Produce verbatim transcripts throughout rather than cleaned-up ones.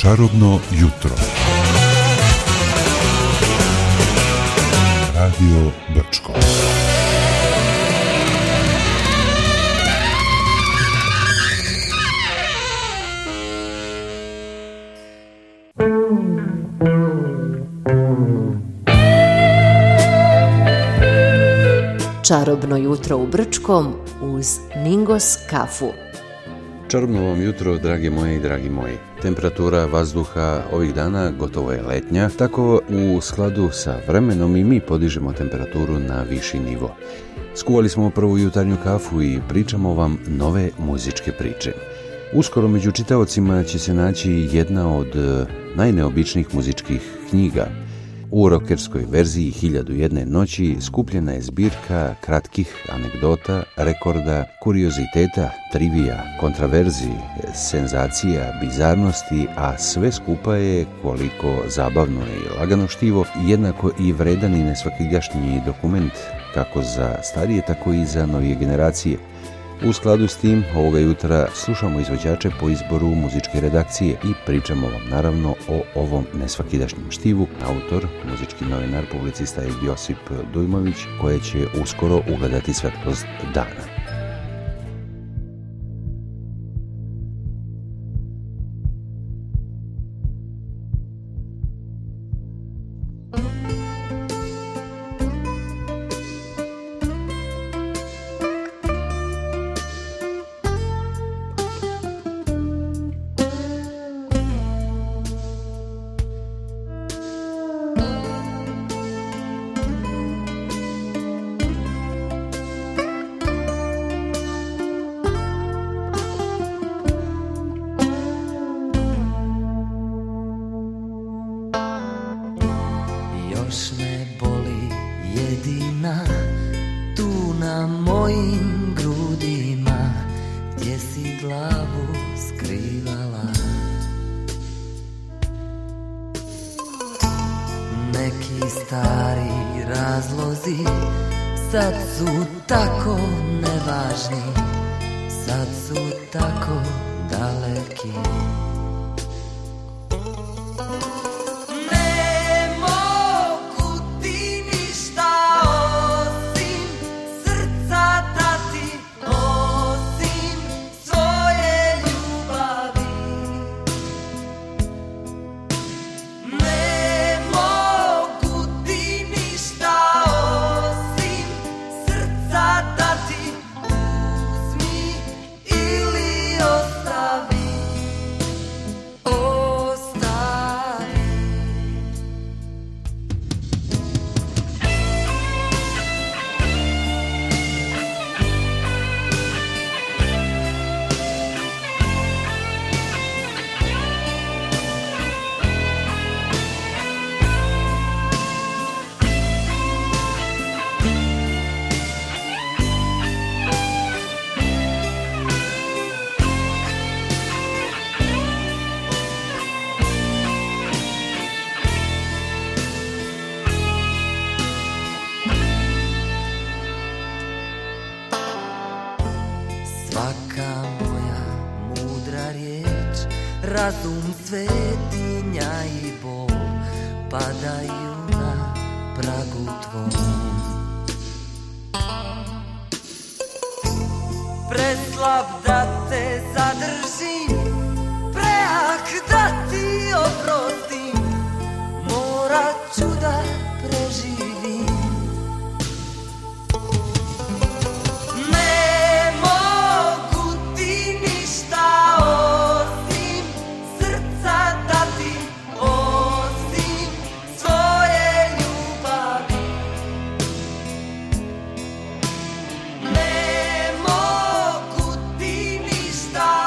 Čarobno jutro. Radio Brčko. Čarobno jutro u Brčkom uz Mingos kafu. Čarobno vam jutro, drage moje i dragi moji. Temperatura vazduha ovih dana gotovo je letnja, tako u skladu sa vremenom i mi podižemo temperaturu na viši nivo. Skuvali smo prvu jutarnju kafu i pričamo vam nove muzičke priče. Uskoro među čitaocima će se naći jedna od najneobičnijih muzičkih knjiga. U rokerskoj verziji Hiljadu jedne noći skupljena je zbirka kratkih anegdota, rekorda, kurioziteta, trivija, kontraverziji, senzacija, bizarnosti, a sve skupa je, koliko zabavno i lagano štivo, jednako i vredan i nesvakidašnji dokument, kako za starije, tako i za novije generacije. U skladu s tim, ovoga jutra slušamo izvođače po izboru muzičke redakcije i pričamo vam naravno o ovom nesvakidašnjem štivu. Autor, muzički novinar, publicista je Josip Dujmović, koje će uskoro ugledati svetlost dana. Sad su tako nevažni, sad su tako daleki. Ne mogu ti ništa osim srca dati, osim svoje ljubavi. Ne mogu ti ništa osim srca dati, uzmi ili ostavi, ostavi. Svaka moja mudra riječ, razum, svetinja i bol padaju na pragu tvom. Preslab da te zadržim, prejak da ti oprostim, morat ću da preživim. Ne mogu ti ništa osim srca dati, osim svoje ljubavi. Ne mogu ti ništa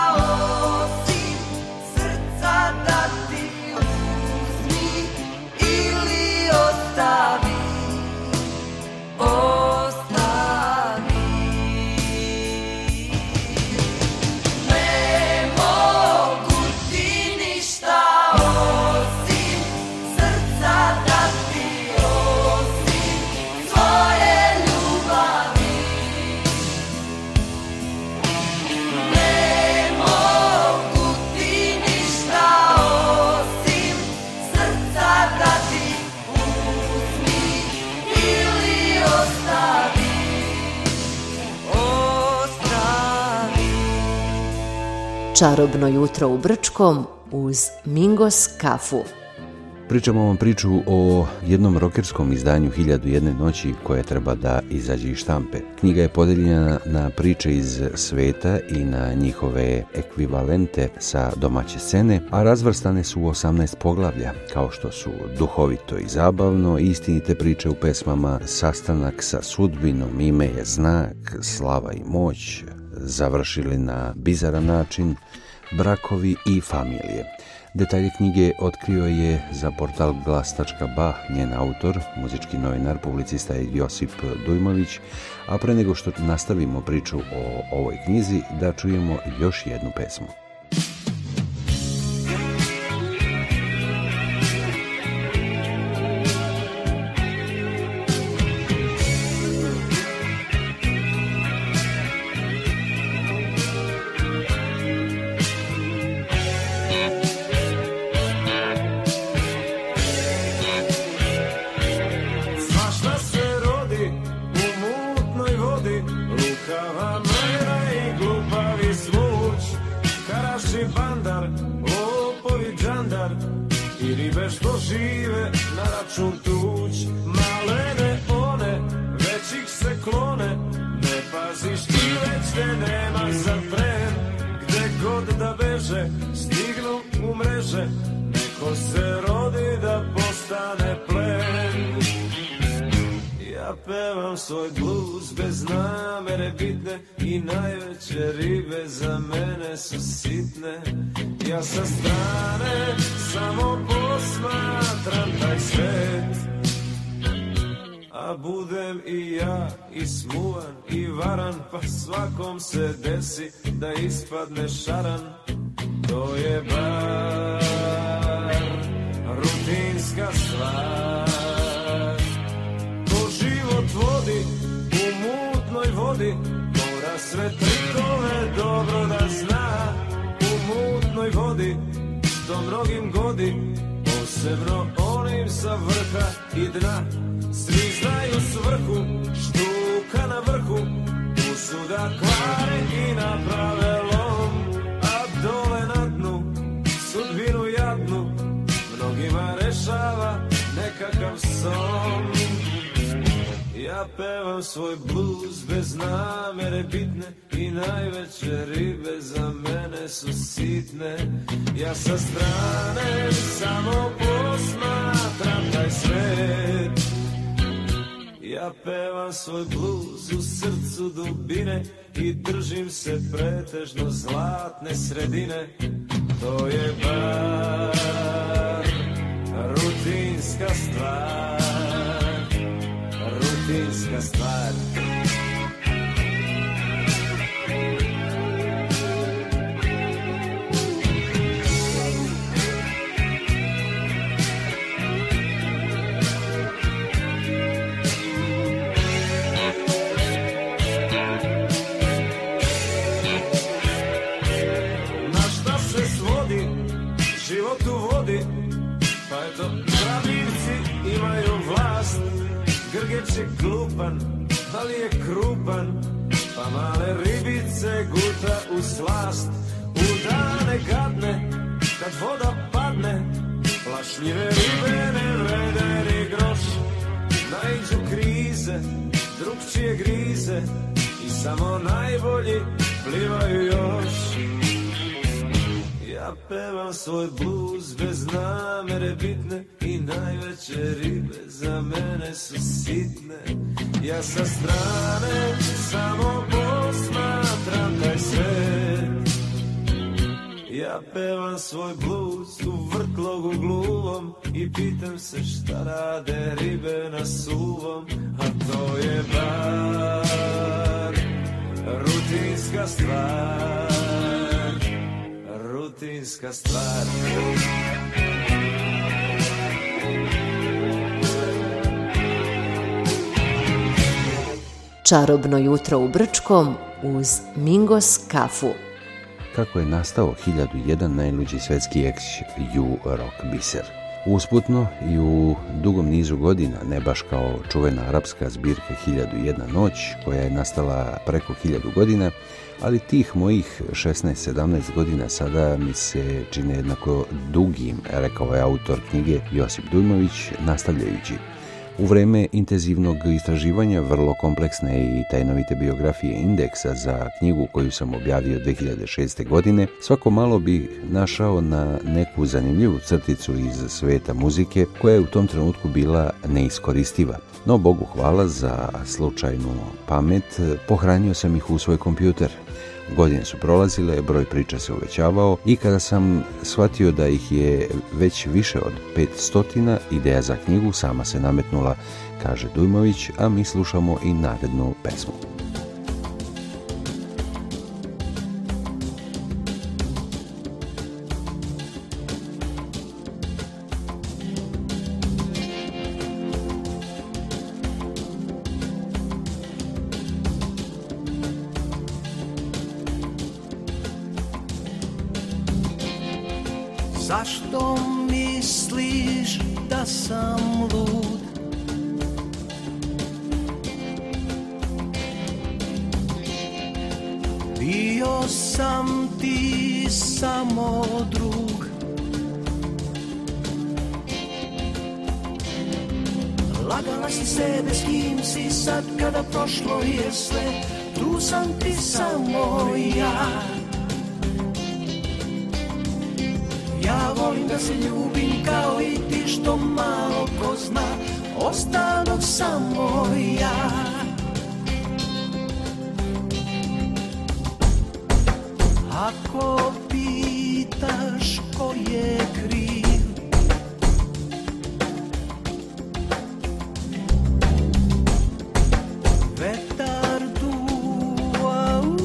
Čarobno jutro u Brčkom uz Mingos kafu. Pričamo vam priču o jednom rokerskom izdanju Hiljadu i jedne noći koje treba da izađe iz štampe. Knjiga je podeljena na priče iz sveta i na njihove ekvivalente sa domaće scene, a razvrstane su u osamnaest poglavlja, kao što su Duhovito i zabavno, Istinite priče u pesmama, Sastanak sa sudbinom, Ime je znak, Slava i moć, Završili na bizaran način, Brakovi i familije. Detalje knjige otkrio je za portal glas tačka ba njen autor, muzički novinar, publicista Josip Dujmović, a pre nego što nastavimo priču o ovoj knjizi, da čujemo još jednu pesmu. Svoj bluz bez namere bitne i najveće ribe za mene su sitne. Ja sa strane samo posmatram taj svet, a budem i ja i smuvan i varan, pa svakom se desi da ispadne šaran. To je bar rutinska stvar. Vodi u mutnoj vodi, mora sve trikove dobro da zna. U mutnoj vodi, što mnogim godi, posebno onim sa vrha i dna. Svi znaju svrhu, štuka na vrhu, tu su da kvare i naprave lom. A dole na dnu, sudbinu jadnu, mnogima rešava nekakav son. Ja pevam svoj bluz bez namere bitne i najveće ribe za mene su sitne. Ja sa strane samo posmatram taj svet. Ja pevam svoj bluz u srcu dubine i držim se pretežno zlatne sredine. To je bar rutinska stvar. Rutinska stvar. Na šta se svodi život u vodi, pa eto pravivci imaju vlast. Grgeč je glupan, ali je krupan, pa male ribice guta u slast. U dane gadne, kad voda padne, plašljive ribe ne vrede ni groš. Naiđu krize, drugčije grize i samo najbolji plivaju još. Ja pevam svoj bluz bez namere bitne i najveće ribe za mene su sitne. Ja sa strane samo posmatram taj svet. Ja pevam svoj bluz u vrtlogu gluvom i pitam se šta rade ribe na suvom. A to je bar rutinska stvar. Rutinska stvar. Čarobno jutro u Brčkom uz Mingos kafu. Kako je nastao hiljadu i jedan najluđi svetski ex-ju rock biser. Usputno i u dugom nizu godina, ne baš kao čuvena arapska zbirka Hiljadu i jedna noć, koja je nastala preko hiljadu godina, ali tih mojih šesnaest sedamnaest godina sada mi se čine jednako dugim, rekao je autor knjige Josip Dujmović, nastavljajući. U vreme intenzivnog istraživanja vrlo kompleksne i tajnovite biografije Indeksa za knjigu koju sam objavio dve hiljade šeste. godine, svako malo bi našao na neku zanimljivu crticu iz sveta muzike koja je u tom trenutku bila neiskoristiva. No, Bogu hvala za slučajnu pamet, pohranio sam ih u svoj kompjuter. Godine su prolazile, broj priča se uvećavao i kada sam shvatio da ih je već više od petstotina, ideja za knjigu sama se nametnula, kaže Dujmović, a mi slušamo i narednu pesmu. Zašto misliš da sam lud? Bio sam ti samo drug. Lagala si sebe s kim si sad kada prošlo je sve. Tu sam ti samo ja. Ja volim da se ljubim kao i ti što malo ko zna, ostanog samo ja. Ako pitaš ko je kriv, vetar duva u.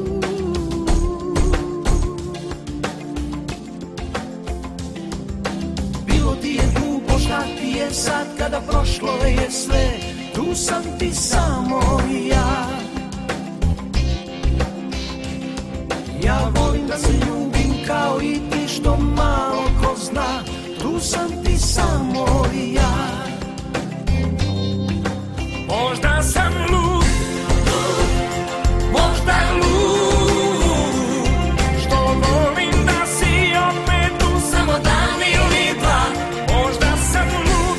Šta ti je sad kada prošlo je sve, tu sam ti samo ja. Ja volim da se ljubim kao i ti što malo ko zna, tu sam ti samo ja. Možda sam lud, možda lud, što volim da si opet tu samo dan ili dva. Možda sam lud,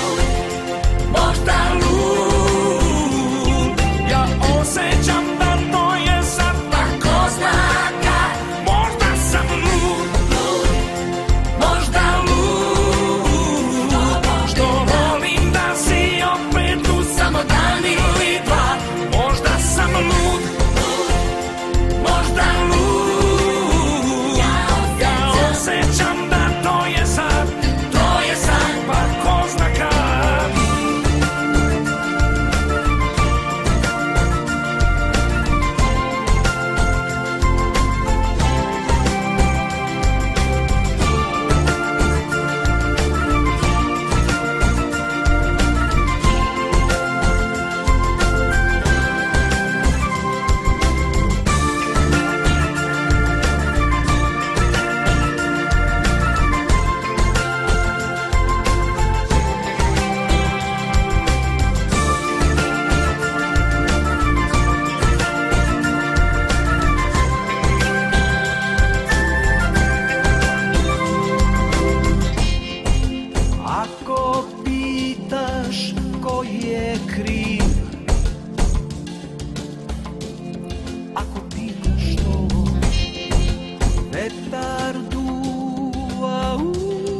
možda lud, ja osjećam da to je sad tako znaka. Možda sam lud, možda lud, što volim da si opet tu samo dan ili dva. Možda sam lud, možda lud, ja osjećam da to je sad, to je sad pa ko zna kad. Ako pitaš ko je kriv, ako pitaš to, vetar duva u.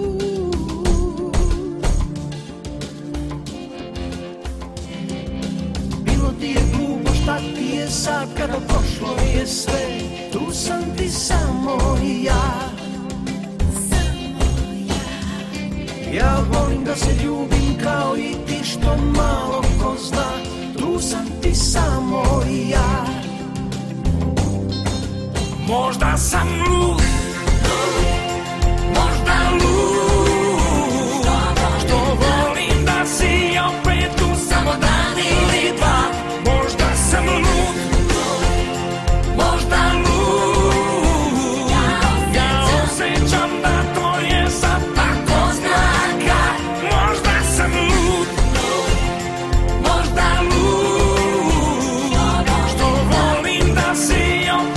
Bilo ti je glupo, šta ti je sad kada prošlo je sve, tu sam ti samo ja. Ja volim da se ljubim kao i ti što malo ko zna, tu sam ti samo ja. Možda sam lud, možda lud, što volim da si opet tu samo dan ili dva. Možda sam lud, možda lud, ja osjećam da to je sad tako znaka. Možda sam lud, možda lud, što volim da si opet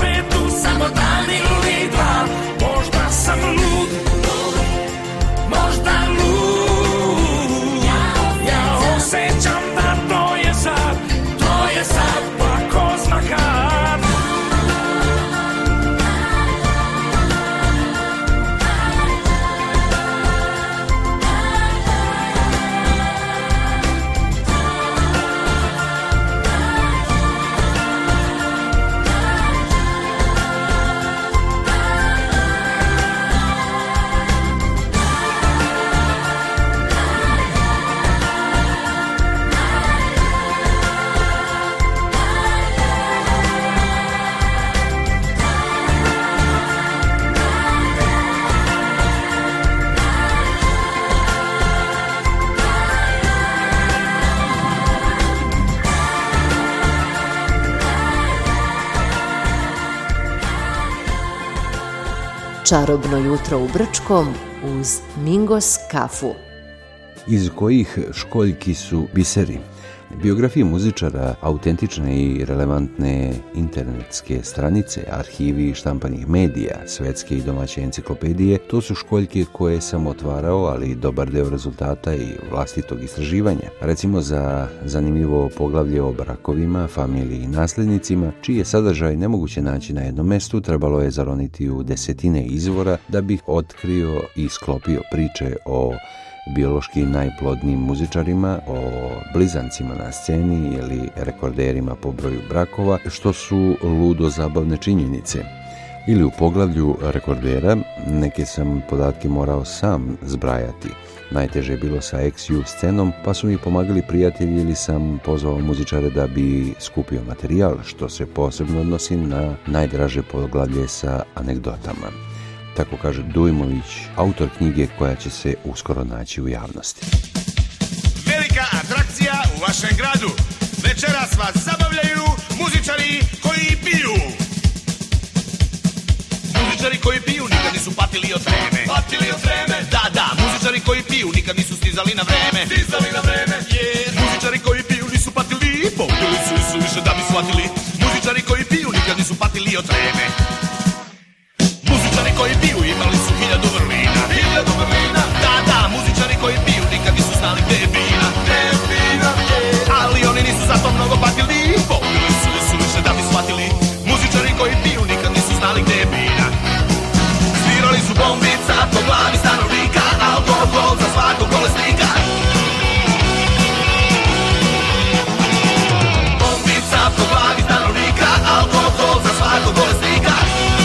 Čarobno jutro u Brčkom uz Mingos kafu. Iz kojih školjki su biseri? Biografije muzičara, autentične i relevantne internetske stranice, arhivi štampanih medija, svetske i domaće enciklopedije, to su školjke koje sam otvarao, ali dobar deo rezultata i vlastitog istraživanja. Recimo za zanimljivo poglavlje o brakovima, familiji i nasljednicima, čiji je sadržaj nemoguće naći na jednom mestu, trebalo je zaroniti u desetine izvora da bih otkrio i sklopio priče o biološki najplodnijim muzičarima, o blizancima na sceni ili rekorderima po broju brakova, što su ludo zabavne činjenice. Ili u poglavlju rekordera neke sam podatke morao sam zbrajati. Najteže je bilo sa X U scenom, pa su mi pomagali prijatelji ili sam pozvao muzičare da bi skupio materijal, što se posebno odnosi na najdraže poglavlje sa anegdotama. Tako kaže Dujmović, autor knjige koja će se uskoro naći u javnosti. Velika atrakcija u vašem gradu. Večeras vas zabavljaju muzičari koji piju. Muzičari koji piju nikad nisu patili od treme. Patili od treme? Da, da, muzičari koji piju nikad nisu stizali na vreme. Stizali na vreme, yeah. Muzičari koji piju nisu patili, popili su i su više da bi shvatili. Muzičari koji piju nikad nisu patili od treme. Muzičari koji piju imali su hiljadu vrlina. Hiljadu vrlina? Da, da, muzičari koji piju nikad nisu znali gde je bina. Gde je bina, yeah. Ali oni nisu zato mnogo patili, popili su i su više da bi shvatili. Muzičari koji piju nikad nisu znali gde je bina. Svirali su bombica po glavi stanovnika, alkohol za svakog bolesnika. Bombica po glavi stanovnika, alkohol za svakog bolesnika.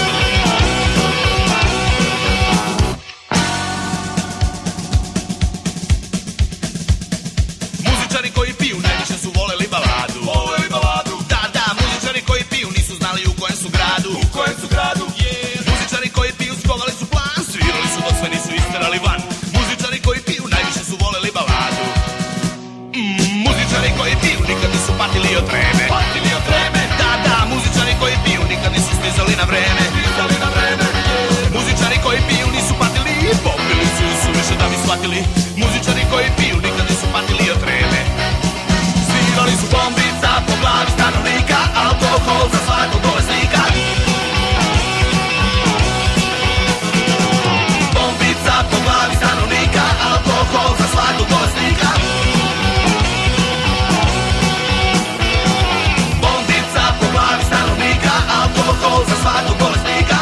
Muzičari koji piju najviše su voleli baladu. Voleli baladu. Da, da, muzičari koji piju nisu znali u kojem su gradu. U kojem su gradu, yeah. Muzičari koji piju skovali su plan, svirali su dok sve nisu isterali van. Muzičari koji piju najviše su voleli baladu. Mm, muzičari koji piju nikad nisu patili od treme. Patili od treme. Da, da, muzičari koji piju nikad nisu stizali na vreme. Stizali na vreme, yeah. Muzičari koji piju nisu patili, popili su i su više da bi shvatili. Muzičari koji piju nikad nisu patili od treme. Svirali su bombica po glavi stanovnika, alkohol za svakog bolesnika. Bombica po glavi stanovnika, alkohol za svakog bolesnika. Bombica po glavi stanovnika, alkohol za svakog bolesnika.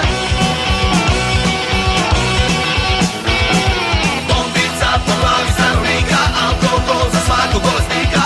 Bombica po glavi stanovnika, alkohol za svakog bolesnika.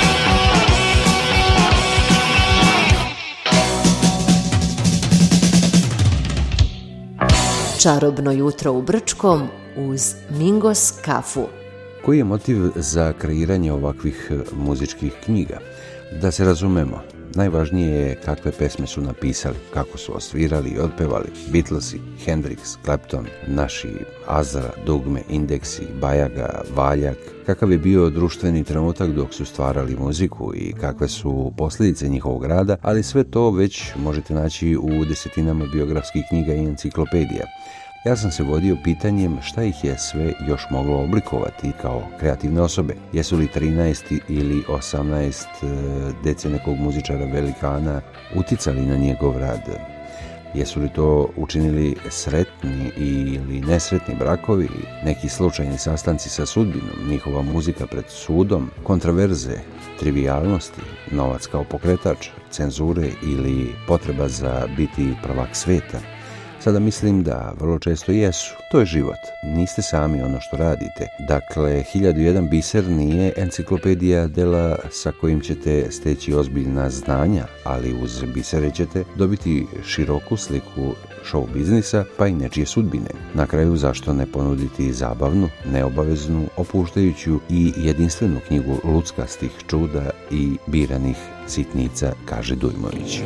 Čarobno jutro u Brčkom uz Mingos kafu. Koji je motiv za kreiranje ovakvih muzičkih knjiga? Da se razumemo, najvažnije je kakve pesme su napisali, kako su osvirali i otpevali Beatlesi, Hendrix, Clapton, naši Azra, Dugme, Indeksi, Bajaga, Valjak, kakav je bio društveni trenutak dok su stvarali muziku i kakve su posljedice njihovog rada, ali sve to već možete naći u desetinama biografskih knjiga i enciklopedija. Ja sam se vodio pitanjem šta ih je sve još moglo oblikovati kao kreativne osobe. Jesu li trinaest ili osamnaest dece nekog muzičara velikana uticali na njegov rad? Jesu li to učinili sretni ili nesretni brakovi, neki slučajni sastanci sa sudbinom, njihova muzika pred sudom, kontraverze, trivijalnosti, novac kao pokretač, cenzure ili potreba za biti prvak sveta? Sada mislim da vrlo često jesu. To je život. Niste sami ono što radite. Dakle, hiljadu jedan biser nije enciklopedija dela sa kojim ćete steći ozbiljna znanja, ali uz bisere ćete dobiti široku sliku show biznisa pa i nečije sudbine. Na kraju, zašto ne ponuditi zabavnu, neobaveznu, opuštajuću i jedinstvenu knjigu luckastih čuda i biranih sitnica, kaže Dujmović.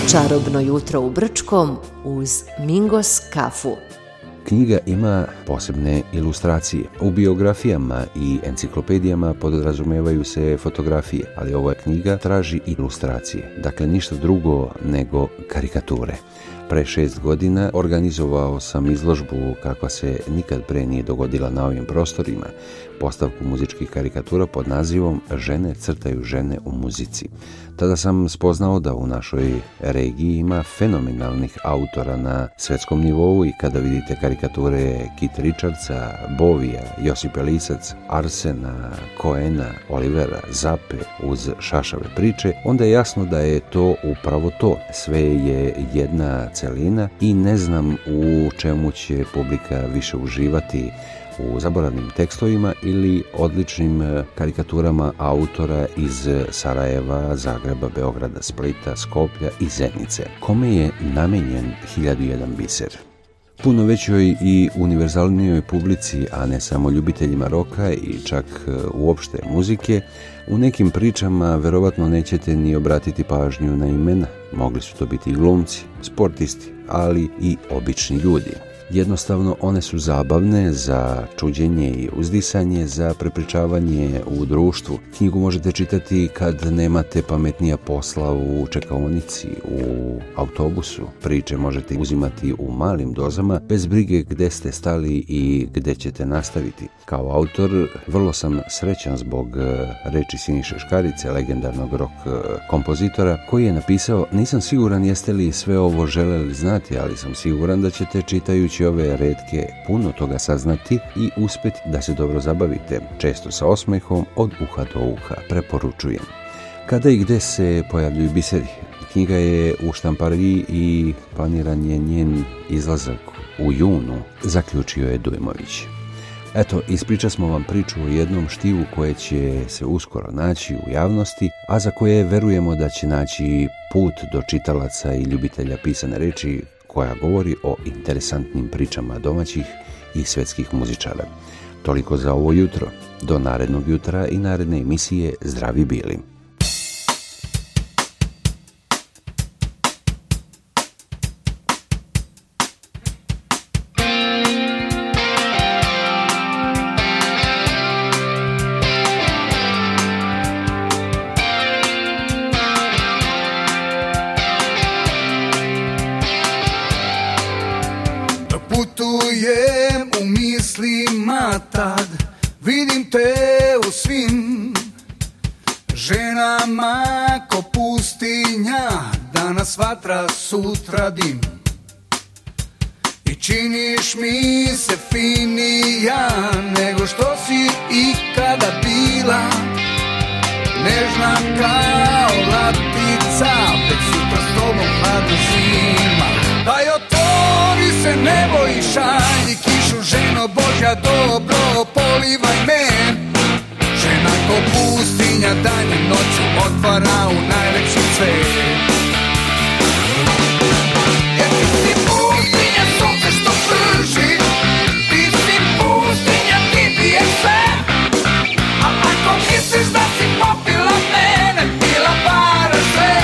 Čarobno jutro u Brčkom uz Mingos kafu. Knjiga ima posebne ilustracije. U biografijama i enciklopedijama podrazumevaju se fotografije, ali ova knjiga traži ilustracije. Dakle, ništa drugo nego karikature. Pre šest godina organizovao sam izložbu kakva se nikad pre nije dogodila na ovim prostorima, postavku muzičkih karikatura pod nazivom Žene crtaju žene u muzici. Tada sam spoznao da u našoj regiji ima fenomenalnih autora na svetskom nivou i kada vidite karikature Kit Richardsa, Bovija, Josipa Lisac, Arsena, Koena, Olivera, Zape uz šašave priče, onda je jasno da je to upravo to. Sve je jedna celina i ne znam u čemu će publika više uživati, u zaboravnim tekstovima ili odličnim karikaturama autora iz Sarajeva, Zagreba, Beograda, Splita, Skoplja i Zenice. Kome je namenjen Hiljadu i jedan biser? Puno većoj i univerzalnijoj publici, a ne samo ljubiteljima roka i čak uopšte muzike, u nekim pričama verovatno nećete ni obratiti pažnju na imena. Mogli su to biti i glumci, sportisti, ali i obični ljudi. Jednostavno, one su zabavne za čuđenje i uzdisanje, za prepričavanje u društvu. Knjigu možete čitati kad nemate pametnija posla u čekaonici, u autobusu. Priče možete uzimati u malim dozama, bez brige gde ste stali i gde ćete nastaviti. Kao autor, vrlo sam srećan zbog reči Siniše Škarice, legendarnog rock kompozitora, koji je napisao: nisam siguran jeste li sve ovo želeli znati, ali sam siguran da ćete čitajući ove retke puno toga saznati i uspeti da se dobro zabavite, često sa osmehom od uha do uha. Preporučujem. Kada i gde se pojavljuju biseri? Knjiga je u štampariji i planiran je njen izlazak u junu, zaključio je Dujmović. Eto, ispričali smo vam priču o jednom štivu koje će se uskoro naći u javnosti, a za koje verujemo da će naći put do čitalaca i ljubitelja pisane reči, koja govori o interesantnim pričama domaćih i svetskih muzičara. Toliko za ovo jutro. Do narednog jutra i naredne emisije Zdravi bili. Putujem u mislima tad, vidim te u svim ženama ko pustinja, danas vatra, sutra dim. I činiš mi se finija nego što si ikada bila, nežna kao latica, već sutra s tobom hladna zima. Daj otvori se nebo i šalji kišu, ženo Božja dobro polivaj me. Žena ko pustinja danjem noću otvara u najlepši cvet. Jer ti si pustinja, sunce što prži, ti si pustinja, ti piješ sve. A ako misliš da si popila mene, pila para sve.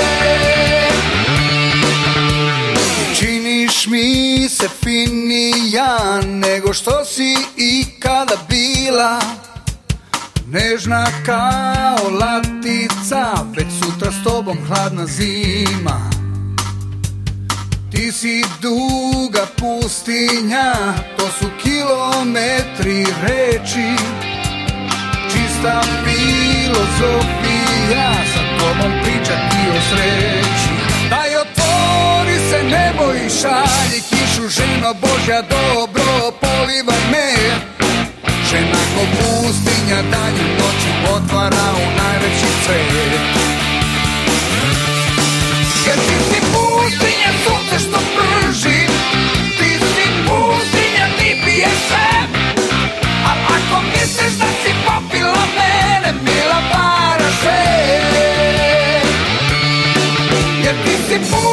Činiš mi se finija nego što si ikada bila, nežna kao latica, već sutra s tobom hladna zima. Ti si duga pustinja, to su kilometri reči, čista filozofija, sa tobom pričati o sreći. Daj otvori se nebo i šalji kišu, ženo Božja dobro polivaj me. Žena ko pustinja danju noću otvara u najveći cvet. Jer ti si pustinja, sunce što prži, ti si pustinja, ti piješ sve. A ako misliš da si popila mene, mila para sve. Jer ti si pustinja,